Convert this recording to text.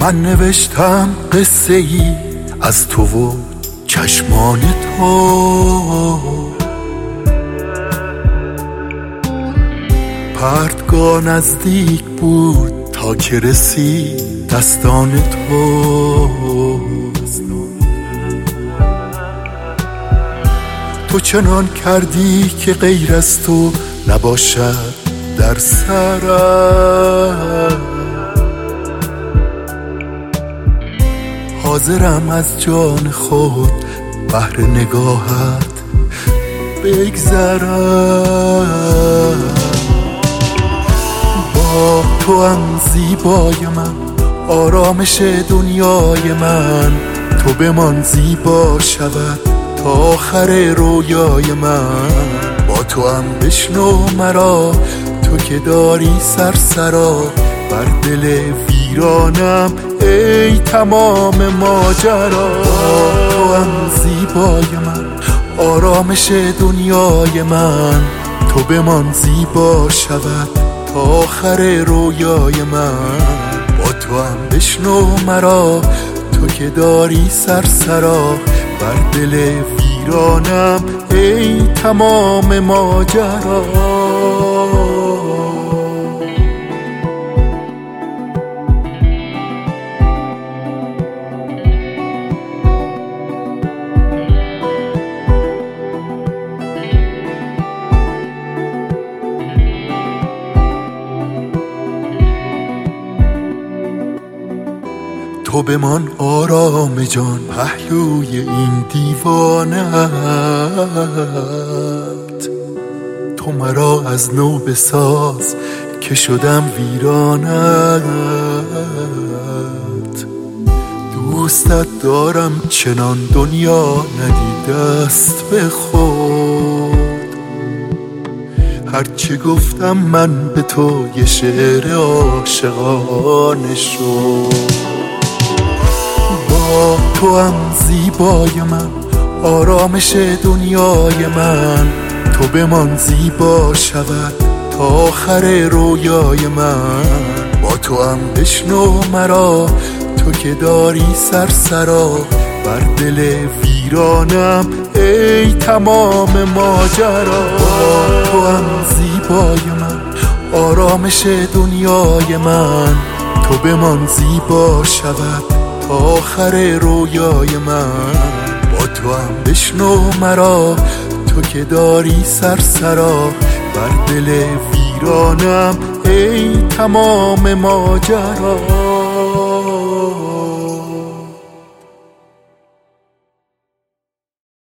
من نوشتم قصه ای از تو و چشمان تو، پرتگاه نزدیک بود تا که رسید دستان تو. تو چنان کردی که غیر از تو نباشد در سرم، حاضرم از جان خود بهر نگاهت بگذرم. با تو هم زیبای من، آرامش دنیای من، تو بمان زیبا شود تا آخر رویای من. با تو هم بشنو مرا، تو که داری سرسرا بر دل ویرانم ای تمام ماجرا. تو هم زیبای من، آرامش دنیای من، تو بمان زیبا شود تا آخر رویای من. با تو هم بشنو مرا، تو که داری سرسرا بر دل ویرانم ای تمام ماجرا. تو بمان آرام جان پهلوی این دیوانت، تو مرا از نو بساز که شدم ویرانت. دوستت دارم چنان دنیا ندیده است به خود، هرچه گفتم من به تو یه شعر عاشقانه شد. تو هم زیبای من، آرامش دنیای من، تو بمان زیبا شود تا آخر رویای من. با تو هم بشنو مرا، تو که داری سرسرا بر دل ویرانم ای تمام ماجرا. تو هم زیبای من، آرامش دنیای من، تو بمان زیبا شود تا آخر رویای من. با تو هم بشنو مرا، تو که داری سرسرا بر دل ویرانم ای تمام ماجرا.